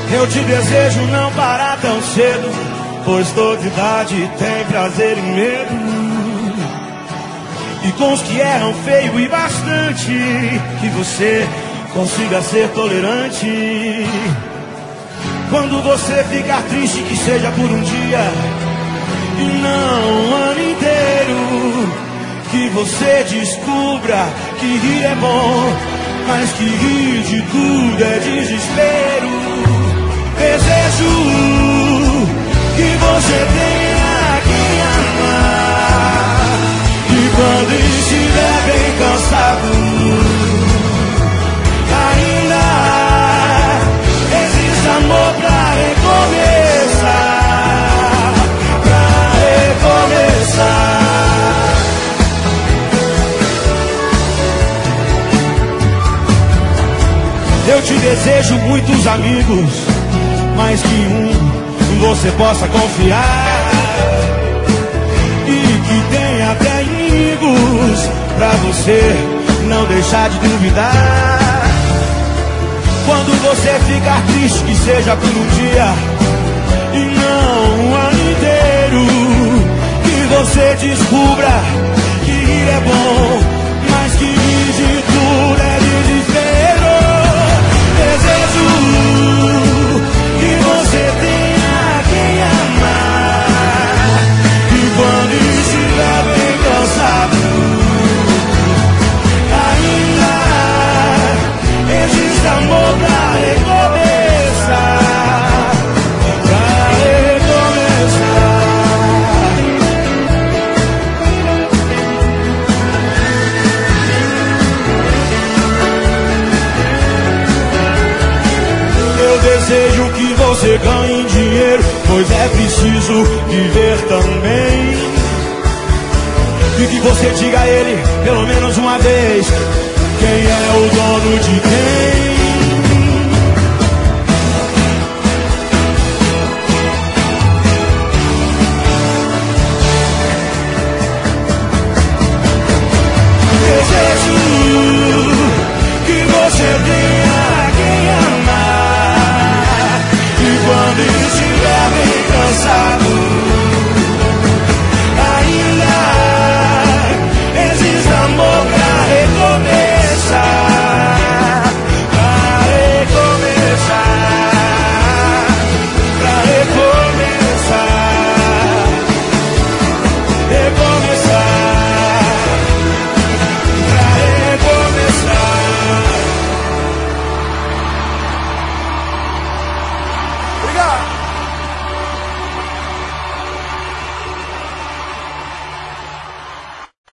Eu te desejo não parar tão cedo, pois toda idade tem prazer e medo. E com os que erram feio e bastante, que você consiga ser tolerante. Quando você ficar triste, que seja por um dia e não um ano inteiro. Que você descubra que rir é bom, mas que rir de tudo é desespero. Desejo que você tenha quem amar, e quando estiver bem cansado, ainda existe amor pra recomeçar, pra recomeçar. Eu te desejo muitos amigos, mais que um você possa confiar, e que tenha até inimigos pra você não deixar de duvidar. Quando você ficar triste, que seja por um dia e não um ano inteiro. Que você descubra que rir é bom, mas que rir de tudo é desespero. Desejo que você tenha quem amar, e quando estiver bem cansado, ainda existe amor pra recomeçar, pra recomeçar. Eu desejo que você ganhe dinheiro, pois é preciso viver também. E que você diga a ele, pelo menos uma vez, quem é o dono de quem.